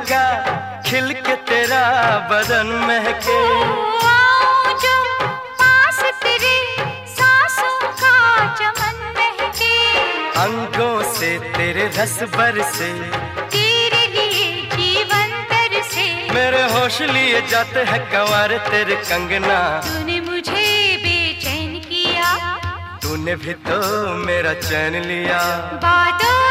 क्या खिल के तेरा बदन महके। आऊं जो पास तेरे सांसों का चमन महके। अंगों से तेरे रस बरसे, तेरे लिए जीवन तरसे। मेरे होश लिए जाते हैं कंवार तेरे कंगना। तूने मुझे बेचैन किया, तूने भी तो मेरा चैन लिया। बातों